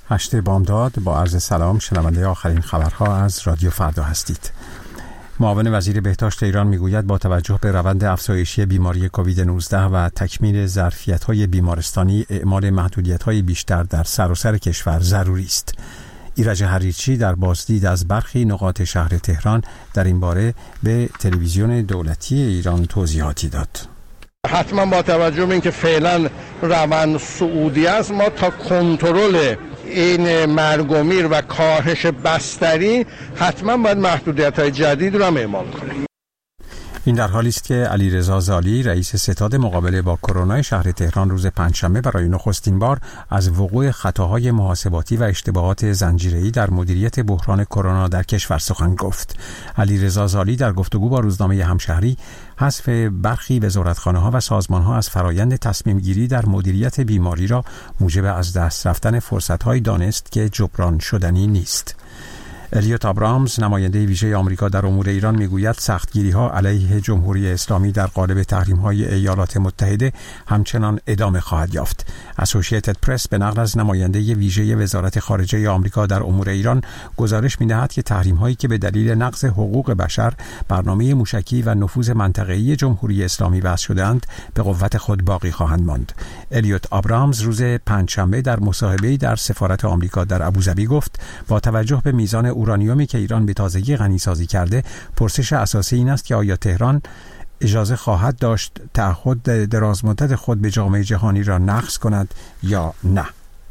8 بامداد. با عرض سلام، شنونده آخرین خبرها از رادیو فردا هستید. معاون وزیر بهداشت ایران میگوید با توجه به روند افزایشی بیماری کووید 19 و تکمیل ظرفیت‌های بیمارستانی، اعمال محدودیت‌های بیشتر در سراسر کشور ضروری است. ایرج حریچی در بازدید از برخی نقاط شهر تهران در این باره به تلویزیون دولتی ایران توضیحاتی داد. حتما با توجه به اینکه فعلا روند صعودی است، ما تا کنترل این مرگ و میر و کاهش بستری حتما باید محدودیت‌های جدید رو هم اعمال کنیم. این در حالی است که علیرضا زالی، رئیس ستاد مقابله با کرونا شهر تهران، روز پنجشنبه برای نخستین بار از وقوع خطاهای محاسباتی و اشتباهات زنجیره‌ای در مدیریت بحران کرونا در کشور سخن گفت. علیرضا زالی در گفتگو با روزنامه همشهری حذف برخی وزارتخانه‌ها و سازمان‌ها از فرایند تصمیم‌گیری در مدیریت بیماری را موجب از دست رفتن فرصت‌هایی دانست که جبران شدنی نیست. الیوت آبرامز، نماینده ویژه آمریکا در امور ایران، میگوید سختگیری‌ها علیه جمهوری اسلامی در قالب تحریم‌های ایالات متحده همچنان ادامه خواهد یافت. اسوسییتد پرس به نقل از نماینده ویژه وزارت خارجه آمریکا در امور ایران گزارش می‌دهد که تحریم‌هایی که به دلیل نقض حقوق بشر، برنامه موشکی و نفوذ منطقه‌ای جمهوری اسلامی وضع شده‌اند به قوت خود باقی خواهند ماند. الیوت آبرامز روز پنجشنبه در مصاحبه‌ای در سفارت آمریکا در ابوظبی گفت با توجه به میزان اورانیومی که ایران به تازگی غنی‌سازی کرده، پرسش اساسی این است که آیا تهران اجازه خواهد داشت تعهد درازمدت خود به جامعه جهانی را نقض کند یا نه.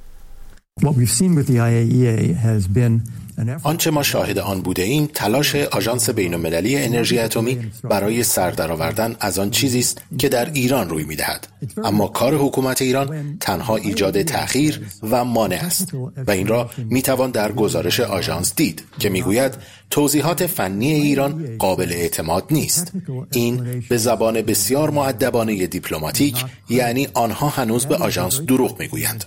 آنچه ما شاهد آن بوده ایم تلاش آژانس بین‌المللی انرژی اتمی برای سر درآوردن از آن چیزی است که در ایران روی می‌دهد، اما کار حکومت ایران تنها ایجاد تأخیر و مانع است و این را می‌توان در گزارش آژانس دید که می‌گوید توضیحات فنی ایران قابل اعتماد نیست. این به زبان بسیار مؤدبانه دیپلماتیک یعنی آنها هنوز به آژانس دروغ می‌گویند.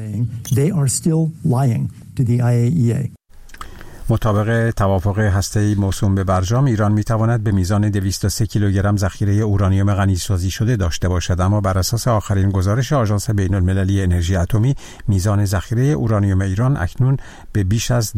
مطابق توافق هسته‌ای موسوم به برجام، ایران می‌تواند به میزان 203 کیلوگرم ذخیره اورانیوم غنی‌سازی شده داشته باشد، اما بر اساس آخرین گزارش آژانس بین‌المللی انرژی اتمی، میزان ذخیره اورانیوم ایران اکنون به بیش از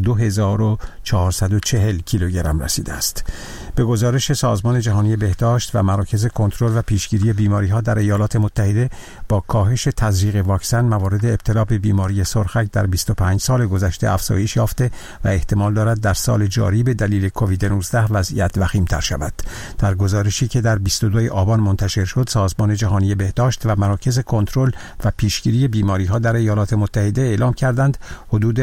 2440 کیلوگرم رسیده است. به گزارش سازمان جهانی بهداشت و مراکز کنترل و پیشگیری بیماری‌ها در ایالات متحده، با کاهش تزریق واکسن، موارد ابتلا به بیماری سرخک در 25 سال گذشته افزایش یافته و احتمال دارد در سال جاری به دلیل کووید 19 وضعیت وخیم‌تر شود. در گزارشی که در 22 آبان منتشر شد، سازمان جهانی بهداشت و مراکز کنترل و پیشگیری بیماری‌ها در ایالات متحده اعلام کردند حدود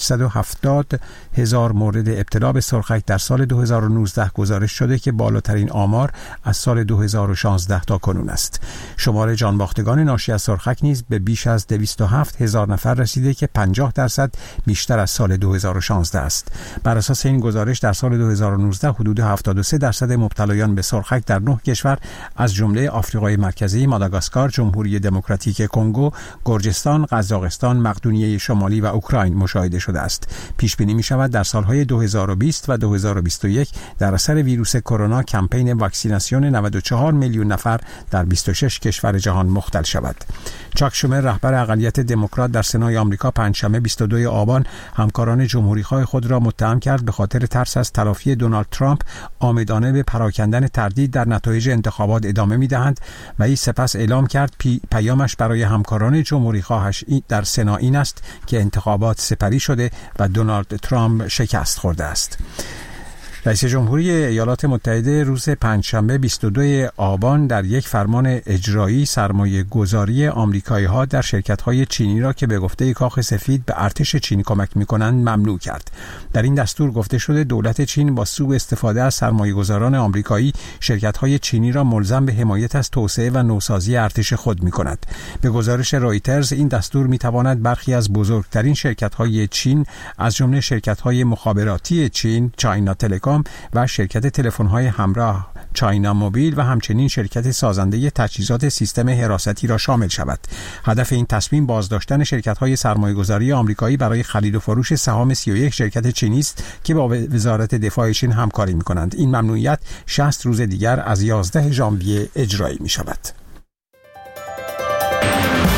870,000 مورد ابتلا به سرخک در سال 2019 گزارش شده که بالاترین آمار از سال 2016 تا کنون است. شمار جانباختگان ناشی از سرخک نیز به بیش از 207,000 نفر رسیده که 50% بیشتر از سال 2016 است. بر اساس این گزارش در سال 2019 حدود 73% مبتلایان به سرخک در 9 کشور از جمله آفریقای مرکزی، ماداگاسکار، جمهوری دموکراتیک کنگو، گرجستان، قزاقستان، مقدونیه شمالی و اوکراین مشاهده شده است. پیش بینی می شود در سالهای 2020 و 2021 در اثر ویروس کرونا کمپین واکسیناسیون 94 میلیون نفر در 26 کشور جهان مختل شود. چاک شومر، رهبر اقلیت دموکرات در سنای آمریکا، پنجشنبه 22 آبان همکاران جمهوری‌خواه خود را متهم کرد به خاطر ترس از تلافی دونالد ترامپ آمدانه به پراکندن تردید در نتایج انتخابات ادامه می‌دهند و این سپس اعلام کرد پیامش برای همکاران جمهوری‌خواهش در سنا این است که انتخابات سپری شده و دونالد ترامپ شکست خورده است. رئیس جمهوری ایالات متحده روز پنجشنبه 22 آبان در یک فرمان اجرایی سرمایه گذاری آمریکایی‌ها در شرکت‌های چینی را که به گفته کاخ سفید به ارتش چین کمک می‌کنند ممنوع کرد. در این دستور گفته شده دولت چین با سوء استفاده از سرمایه‌گذاران آمریکایی شرکت‌های چینی را ملزم به حمایت از توسعه و نوسازی ارتش خود می‌کند. به گزارش رایترز این دستور می‌تواند برخی از بزرگترین شرکت‌های چین از جمله شرکت‌های مخابراتی چین، چاینا تلکام و شرکت تلفن‌های همراه چاینا موبیل و همچنین شرکت سازنده تجهیزات سیستم حراستی را شامل شود. هدف این تصمیم بازداشتن شرکت‌های سرمایه‌گذاری آمریکایی برای خرید و فروش سهام 31 شرکت چینی است که با وزارت دفاع چین همکاری می‌کنند. این ممنوعیت 60 روز دیگر از 11 ژانویه اجرایی می‌شود.